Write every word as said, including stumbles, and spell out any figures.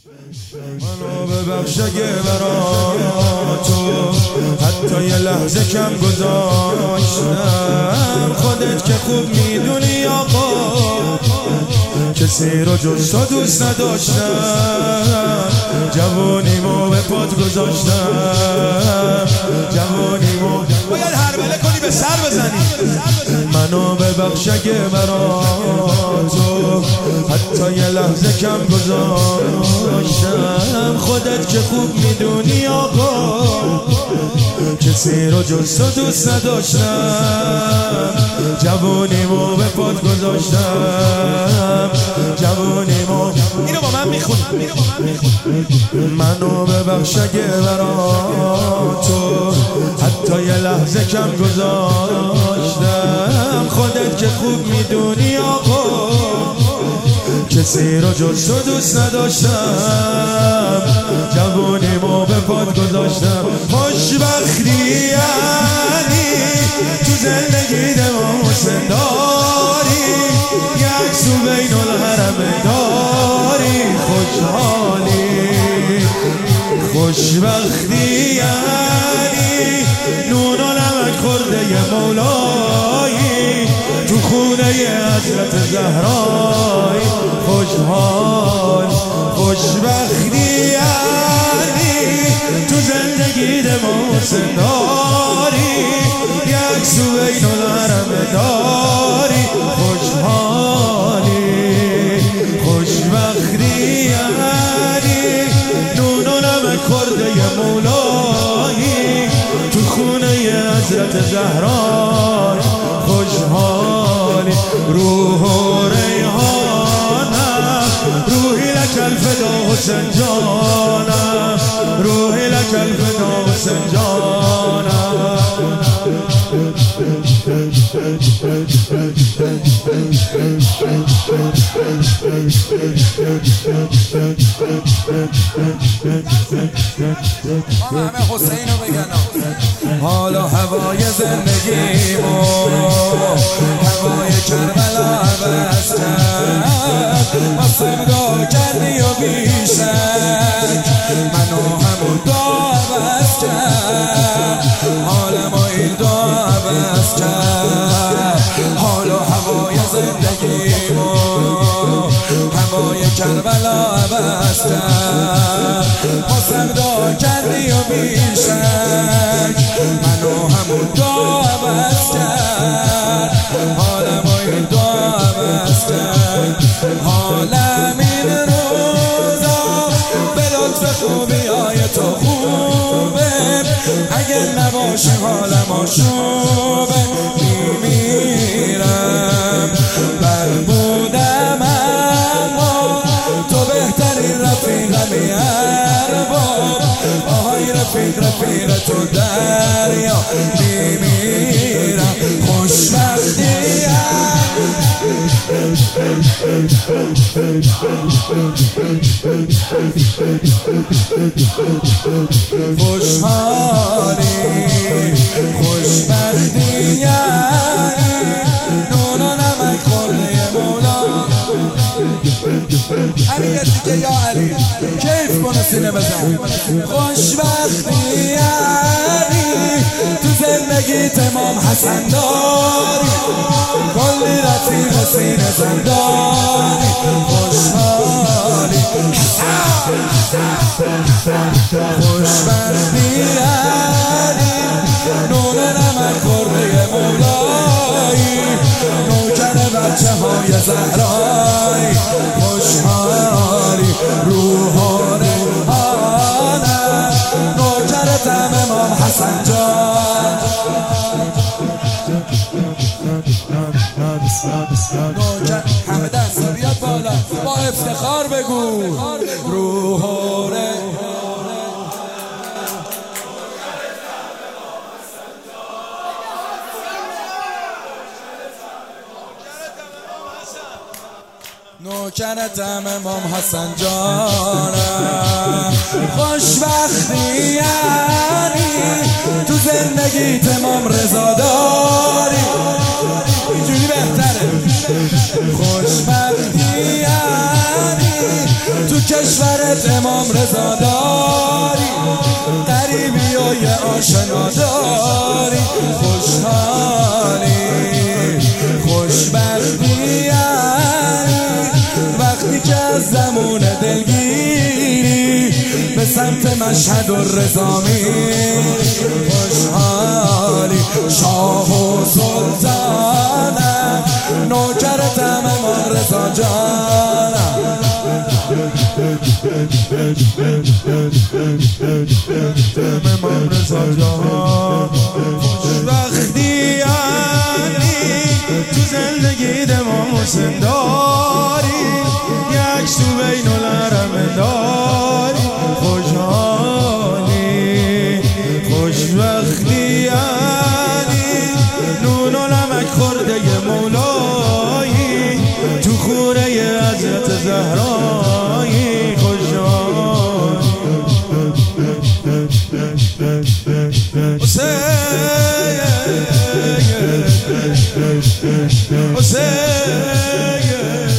منو ببخش اگه برا تو حتی یه لحظه کم گذاشتم. خودت که خوب میدونی آقا کسی رو جز تو دوست نداشتم. جوانیمو به پات گذاشتم، جوانیمو باید هربله کنی به سر بزنی. منو ببخش اگه برا تو حتی یه لحظه کم گذاشتم. خودت که خوب میدونی آقا کسی رو جز تو دوست نداشتم. جوانیمو به پات گذاشتم، جوانیمو. اینو با من میخونی. منو ببخش اگه برا تو حتی یه لحظه کم گذاشتم. خودت که خوب میدونی آقا کسی رو جز تو دوست نداشتم. جوانیمو به پات گذاشتم. خوشبختی یعنی تو زندگی دماسه داری، یک سو بین الحرم داری. خوشحالی خوشبختی یعنی نون و نمک خورده ی مولایی تو خونه ی حضرت زهرایی. خوشحال خوشبختی یعنی تو زندگی دماسه داری، یک سو بین الحرم داری. خوشحالی خوشبختی یعنی نون و نمک خورده ی مولایی تو خونه ی حضرت زهرایی. خوشحالی روح و ریحانم، روحی لک الفدا حسین جانم، روحی لک الفدا حسین جانم. همه حسینو بگن. حالا هوای زندگیمو هوای کربلا عوض کرد. واسه دعا کردی و بیشک منو همون دعا عوض کرد. حالم و این دعا عوض کرد. حالا هوای زندگیمو هوای کربلا عوض کرد. واسه دعا کردی و بیشک منو همون دعا عوض کرد. حالم و این دعا عوض کرد. حالم این روزا به لطف خوبی های تو خوبه. اگه نباشه حالم آشوبه. میمیرم بربودم اما تو بهترین رفیقمی ارباب. آهای رفیق رفیق تو دریا. میمیرم خوشبختی خوشحالی خوشبختی نون و نمک خورده ی مولا. علی دیگه یا علی کیف کنه سینه بزن. خوشبختی یعنی تو زندگی تمام حسن داری، کلی رفیق سینه زنداری. خوشحالی خوشبختی یعنی نون نمک خورده ی مولایی نوکر بچه های زهرایی. خوشحالی روح و ریحانم نوکر طعم امام حسن جان. نوکر همه دست بیاد بالا با افتخار بگو روح و ریحانم. نوکرتم امام حسن جانم. خوشبختی یعنی تو زندگی تمام رضا داری. اینجوری بهتره. خوشبختی یعنی تو کشور نوکرت امام رضا داری، قریبی و یه آشنا داری، خوشحالی خوشبختی وقتی که از زمون دلگیری به سمت مشهد و رضا میری، خوشحالی شاه و سلطانم، نوکرتم امام رضا جانم. امام رضا جان خوشبختی یعنی تو زندگی امام حسین داری، یک تو بین الحرم داری، خوشحالی خوشبختی یعنی نون و نمک خورده مولایی تو خوره حضرت زهرایی، خوشحالی حسین حسین